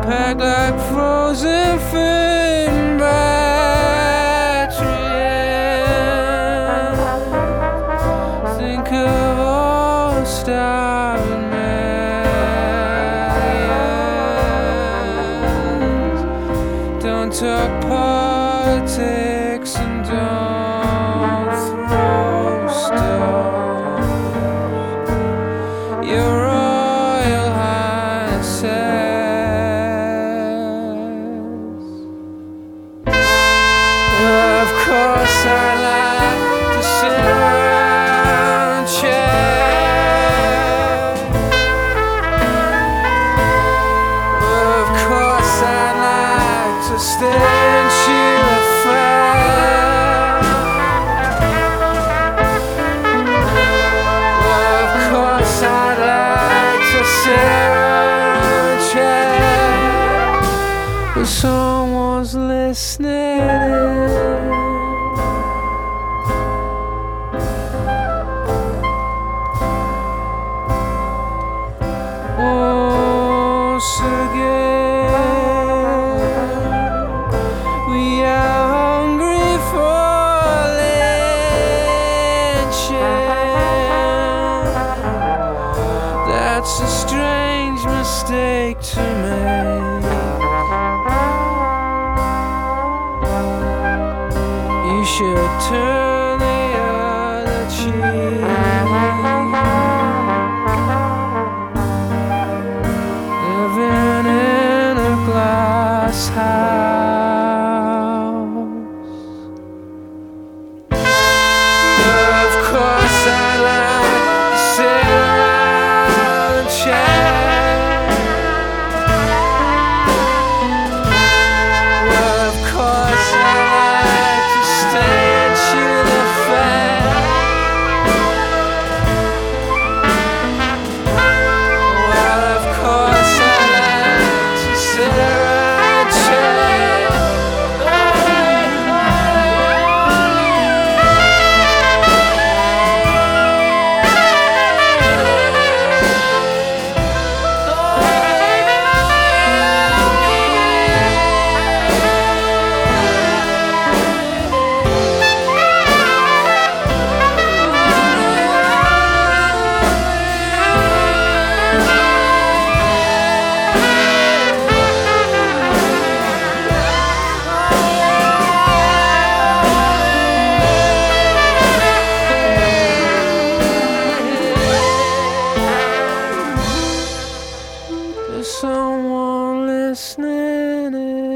packed like frozen food batteries. Think of all starving millions. Don't talk politics and don't throw stones. Your Royal Highnesses. Of course I like to sit around chat. Of course I like to stare and chew the fat. Of course I like to sit around chat, but someone's listening. Once again, we are hungry for lynching. That's a strange mistake to make. You should turn the other cheek. Living in a glass house. Of course I like to sit around and chat. Of course I like to stare and chew the fat. Well, of course I like to sit around and chat. There's someone listening in.